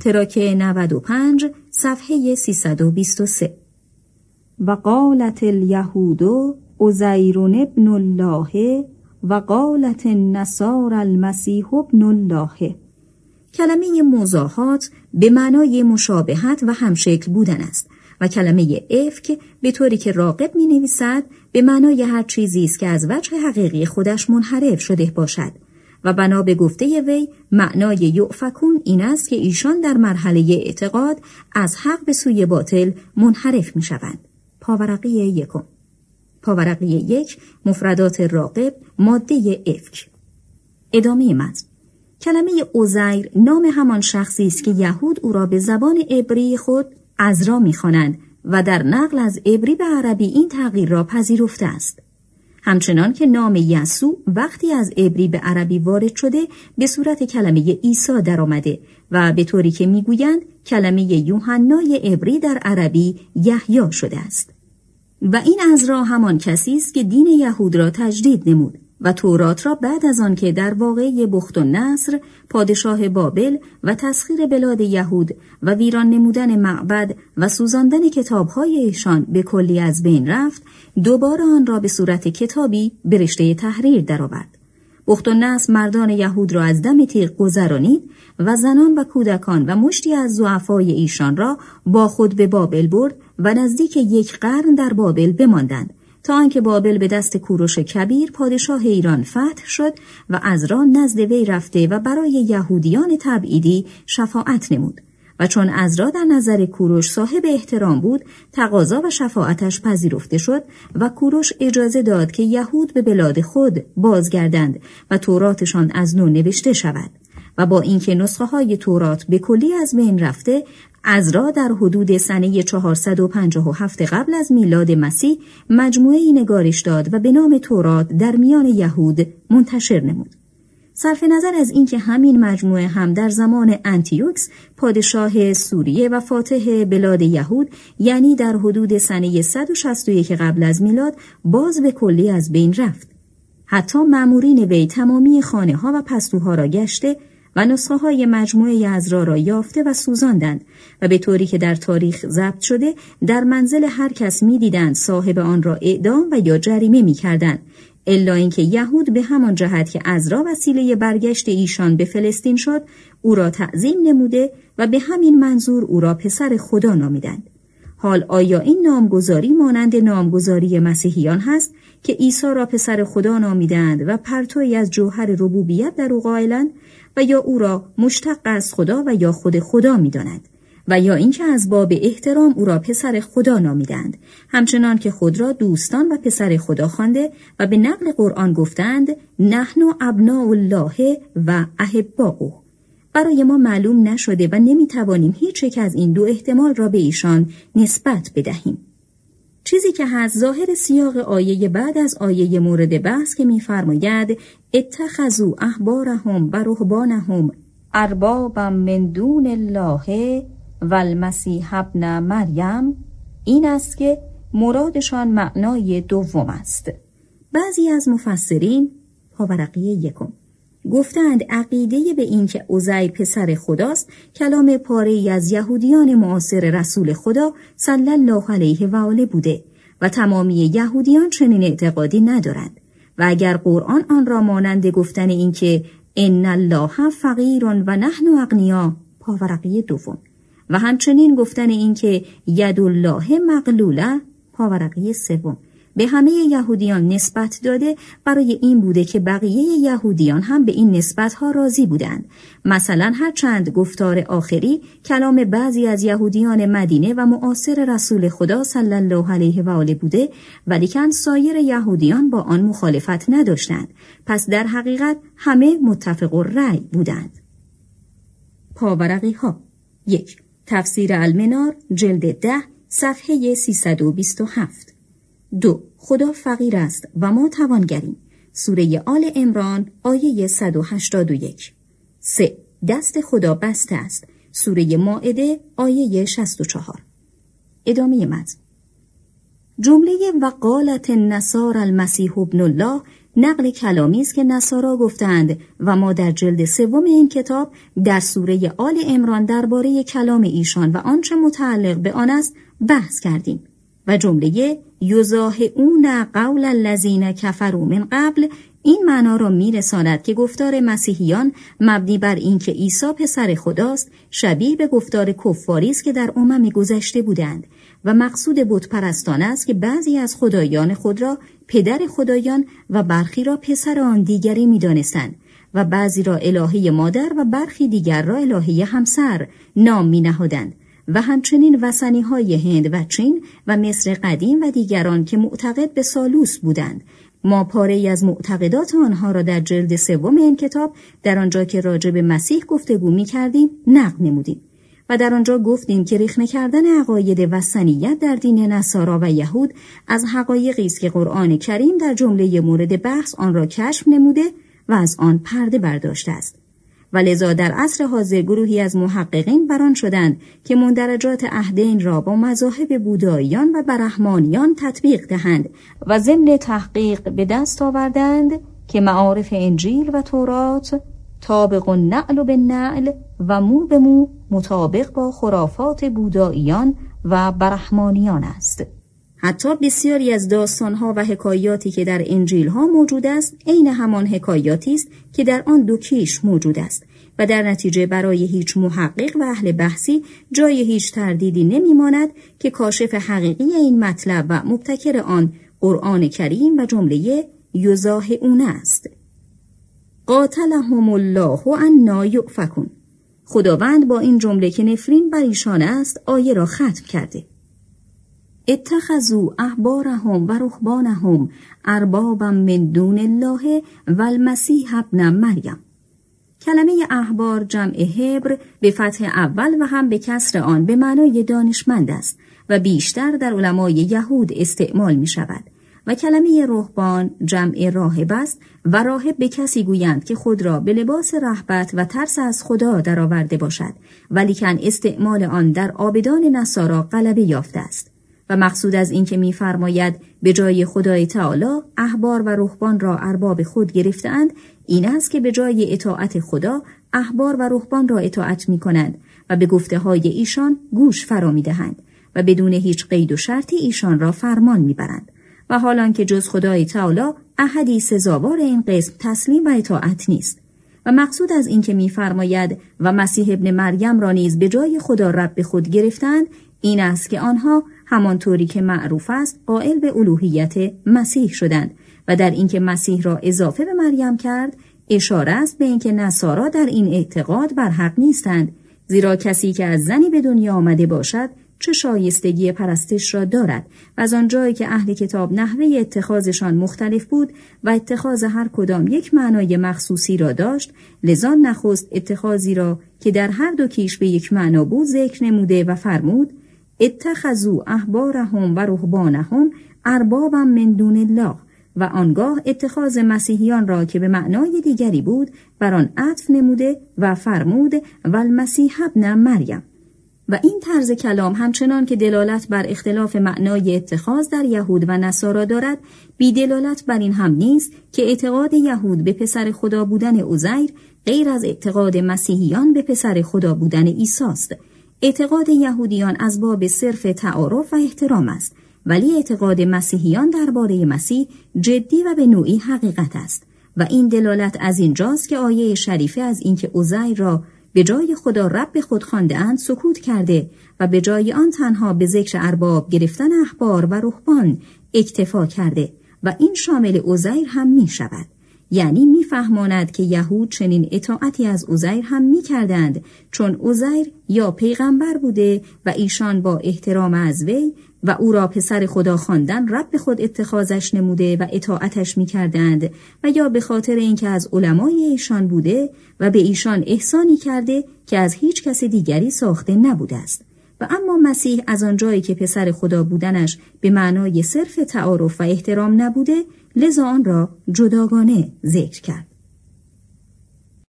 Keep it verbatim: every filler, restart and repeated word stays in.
تراکه نود و پنج صفحه سیصد و بیست و سه. و قالت الیهود عزیر ابن الله و قالت النصارى المسیح ابن الله. کلمه مضاهات به معنای مشابهت و همشکل بودن است و کلمه افک به طوری که راغب می نویسد به معنای هر چیزی است که از وجه حقیقی خودش منحرف شده باشد و بنا به گفته وی معنای یؤفکون این است که ایشان در مرحله اعتقاد از حق به سوی باطل منحرف می شوند. پاورقی یکم. پاورقی یک مفردات راغب ماده افک. ادامه متن. کلمه عزیر نام همان شخصی است که یهود او را به زبان عبری خود عزرا می‌خوانند و در نقل از عبری به عربی این تغییر را پذیرفته است. همچنان که نام یسوع وقتی از عبری به عربی وارد شده به صورت کلمه عیسی در آمده و به طوری که می‌گویند کلمه یوحنای عبری در عربی یحیی شده است. و این عزرا همان کسی است که دین یهود را تجدید نمود و تورات را بعد از آن که در واقعه بختالنصر پادشاه بابل و تسخیر بلاد یهود و ویران نمودن معبد و سوزاندن کتاب‌های ایشان به کلی از بین رفت، دوباره آن را به صورت کتابی به رشته تحریر درآورد. بختالنصر مردان یهود را از دم تیغ گذرانید و زنان و کودکان و مشتی از ضعفای ایشان را با خود به بابل برد و نزدیک یک قرن در بابل بماندند تا آنکه بابل به دست کوروش کبیر پادشاه ایران فتح شد و عزرا نزد وی رفته و برای یهودیان تبعیدی شفاعت نمود و چون عزرا در نظر کوروش صاحب احترام بود تقاضا و شفاعتش پذیرفته شد و کوروش اجازه داد که یهود به بلاد خود بازگردند و توراتشان از نو نوشته شود و با اینکه نسخه های تورات به کلی از بین رفته، عزرا در حدود سنه چهارصد و پنجاه و هفت قبل از میلاد مسیح مجموعه‌ای نگارش داد و به نام تورات در میان یهود منتشر نمود. صرف نظر از اینکه همین مجموعه هم در زمان انتیوکس پادشاه سوریه و فاتح بلاد یهود یعنی در حدود سنه صد و شصت و یک قبل از میلاد باز به کلی از بین رفت. حتی مامورین وی تمامی خانه‌ها و پستوها را گشته و نسخه های مجموعه عزرا را یافته و سوزاندند و به طوری که در تاریخ ضبط شده در منزل هر کس می دیدند صاحب آن را اعدام و یا جریمه می کردند، الا اینکه یهود به همان جهت که عزرا وسیله برگشت ایشان به فلسطین شد او را تعظیم نموده و به همین منظور او را پسر خدا نامیدند. حال آیا این نامگذاری مانند نامگذاری مسیحیان هست که عیسی را پسر خدا نامیدند و پرتویی از جوهر ربوبیت در او قائلند و یا او را مشتق از خدا و یا خود خدا می‌دانند و یا اینکه از باب احترام او را پسر خدا نامیدند، همچنان که خود را دوستان و پسر خدا خوانده و به نقل قرآن گفتند نحن ابناء الله و احباؤه. برای ما معلوم نشده و نمیتوانیم هیچ یک از این دو احتمال را به ایشان نسبت بدهیم. چیزی که هست ظاهر سیاق آیه بعد از آیه مورد بحث که می‌فرماید اتخذوا احبارهم و رهبانهم اربابا من دون الله و المسیح ابن مریم این است که مرادشان معنای دوم است. بعضی از مفسرین پاورقی یکم گفتند عقیده به این که عزیر پسر خداست کلام پاره‌ای از یهودیان معاصر رسول خدا صلی الله علیه و آله بوده و تمامی یهودیان چنین اعتقادی ندارند و اگر قرآن آن را مانند گفتن این که ان الله فقیر و نحن اغنیا پاورقی دوم و همچنین گفتن این که ید الله مغلوله پاورقی سوم به همه یهودیان نسبت داده برای این بوده که بقیه یهودیان هم به این نسبت‌ها راضی بودند. مثلا هر چند گفتار آخری کلام بعضی از یهودیان مدینه و معاصر رسول خدا صلی الله علیه و آله بوده ولیکن سایر یهودیان با آن مخالفت نداشتند، پس در حقیقت همه متفق الرأی بودند. پاورقی ها یک. تفسیر المنار جلد ده صفحه سیصد و بیست و هفت. دو. خدا فقیر است و ما توانگریم. سوره آل عمران آیه صد و هشتاد و یک. سه. دست خدا بسته است. سوره مائده آیه شصت و چهار. ادامه متن. جمله و قالت النصارى المسیح ابن الله نقل کلامی است که نصارا گفتند و ما در جلد سوم این کتاب در سوره آل عمران درباره کلام ایشان و آنچه متعلق به آن است بحث کردیم و جمله یضاهئون قول الذین کفروا من قبل این معنا را می‌رساند که گفتار مسیحیان مبنی بر اینکه عیسی پسر خداست شبیه به گفتار کفاری است که در امم گذشته بودند و مقصود بت پرستان است که بعضی از خدایان خود را پدر خدایان و برخی را پسر آن دیگری می‌دانستند و بعضی را الهه مادر و برخی دیگر را الهه همسر نام می‌نهادند و همچنین وثنی‌های هند و چین و مصر قدیم و دیگران که معتقد به ثالوث بودند. ما پاره‌ای از معتقدات آنها را در جلد سوم این کتاب در آنجا که راجع به مسیح گفتگو می‌کردیم نقل نمودیم و در آنجا گفتیم که رخنه کردن عقاید وثنیت در دین نصارا و یهود از حقایقی است که قرآن کریم در جمله مورد بحث آن را کشف نموده و از آن پرده برداشته است. و لذا در عصر حاضر گروهی از محققین بران شدند که مندرجات عهدین را با مذاهب بوداییان و برهمانیان تطبیق دهند و ضمن تحقیق به دست آوردند که معارف انجیل و تورات طابق النعل بالنعل و مو به مو مطابق با خرافات بوداییان و برهمانیان است. حتی بسیاری از داستانها و حکایاتی که در انجیل‌ها موجود است عین همان حکایاتی است که در آن دو کیش موجود است و در نتیجه برای هیچ محقق و اهل بحثی جای هیچ تردیدی نمی‌ماند که کاشف حقیقی این مطلب و مبتکر آن قرآن کریم و جمله یضاهئون است. قاتلهم الله انا یؤفکون. خداوند با این جمله که نفرین بر ایشان است آیه را ختم کرده. اتخذوا احبارهم و رهبانهم اربابا من دون الله و المسیح ابن مریم. کلمه احبار جمع حبر به فتح اول و هم به کسر آن به معنای دانشمند است و بیشتر در علمای یهود استعمال می شود و کلمه رهبان جمع راهب است و راهب به کسی گویند که خود را به لباس رهبت و ترس از خدا درآورده باشد ولیکن استعمال آن در عابدان نصارا غلبه یافته است. و مقصود از این که می‌فرماید به جای خدای تعالی احبار و رهبان را ارباب خود گرفتند این است که به جای اطاعت خدا احبار و رهبان را اطاعت می‌کنند و به گفته‌های ایشان گوش فرا می‌دهند و بدون هیچ قید و شرطی ایشان را فرمان می‌برند و حالان که جز خدای تعالی احدی سزاوار این قسم تسلیم و اطاعت نیست. و مقصود از این که می‌فرماید و مسیح ابن مریم را نیز به جای خدا رب خود گرفتند این است که آنها همانطوری که معروف است قائل به الوهیت مسیح شدند و در اینکه مسیح را اضافه به مریم کرد اشاره است به اینکه نصارا در این اعتقاد بر حق نیستند، زیرا کسی که از زنی به دنیا آمده باشد چه شایستگی پرستش را دارد و از آنجایی که اهل کتاب نحوه اتخاذشان مختلف بود و اتخاذ هر کدام یک معنای مخصوصی را داشت لذا نخست اتخاذی را که در هر دو کیش به یک معنا بود ذکر نموده و فرمود اتخذوا احبارهم و رهبانهم اربابا من دون الله و آنگاه اتخاذ مسیحیان را که به معنای دیگری بود بر آن عطف نموده و فرمود و المسیح ابن مریم. و این طرز کلام همچنان که دلالت بر اختلاف معنای اتخاذ در یهود و نصارا دارد بی دلالت بر این هم نیست که اعتقاد یهود به پسر خدا بودن عزیر غیر از اعتقاد مسیحیان به پسر خدا بودن عیسی است. اعتقاد یهودیان از باب صرف تعارف و احترام است ولی اعتقاد مسیحیان درباره مسیح جدی و به نوعی حقیقت است و این دلالت از اینجاست که آیه شریفه از اینکه عزیر را به جای خدا رب خود خوانده‌اند سکوت کرده و به جای آن تنها به ذکر ارباب گرفتن احبار و رهبان اکتفا کرده و این شامل عزیر هم می شود. یعنی می فهماند که یهود چنین اطاعتی از عزیر هم می کردند چون عزیر یا پیغمبر بوده و ایشان با احترام از وی و او را پسر خدا خواندن رب خود اتخاذش نموده و اطاعتش می کردند و یا به خاطر اینکه از علمای ایشان بوده و به ایشان احسانی کرده که از هیچ کس دیگری ساخته نبوده است. و اما مسیح از آنجایی که پسر خدا بودنش به معنای صرف تعارف و احترام نبوده لذا آن را جداگانه ذکر کرد.